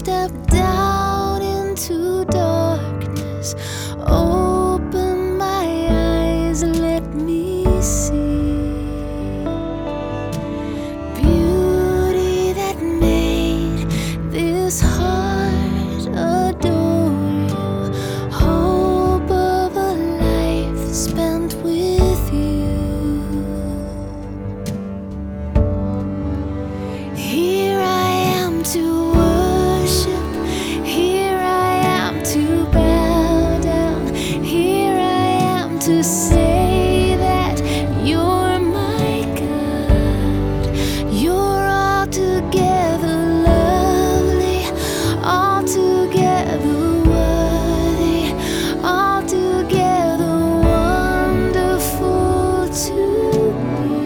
step down into darkness. Open my eyes and let me see beauty that made this heart adore you. Hope of a life spent with you. Here I am to worship. Here I am to bow down. Here I am to say that you're my God. You're altogether lovely, altogether worthy, altogether wonderful to me.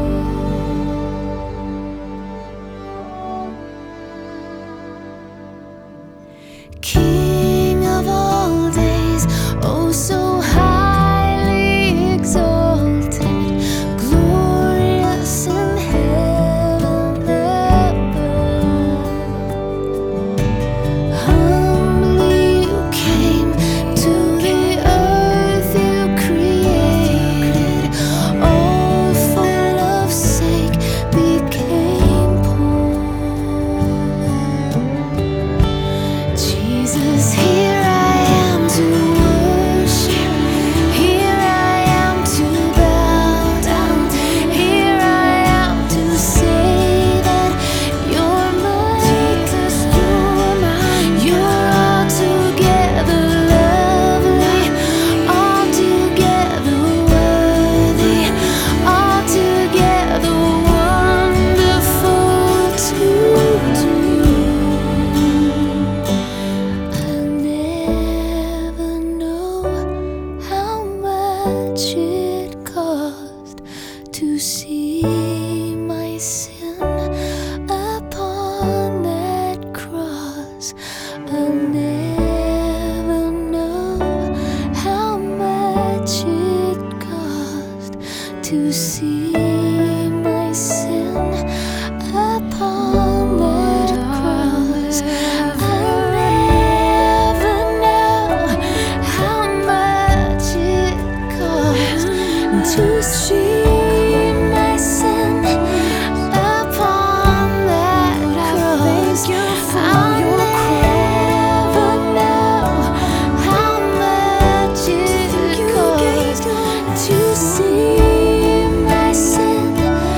King of all days, oh so highly exalted, glorious in heaven above. Humbly you came to the earth you created, all for love's sake became poor. Jesus, here I am to worship. Here I am to bow down. Here I am to say that you're mine. Jesus, you're mine. You're altogether lovely, altogether worthy, altogether wonderful to me. I'll never know how much it cost to see my sin upon that cross. I'll never know how much it cost to see my sin upon that cross. I'll never know how much it cost to see my sin upon that cross. I'll never know how much it cost to see my sin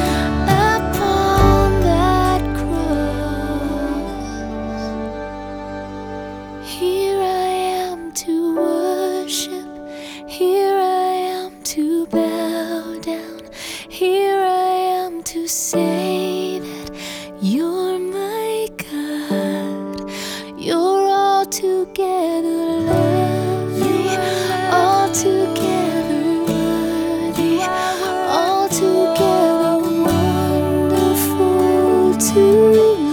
upon that cross. Here I am to worship. Here I am to bow down. Here I am to say that you're my God. You're altogether lovely, altogether worthy, altogether wonderful to me.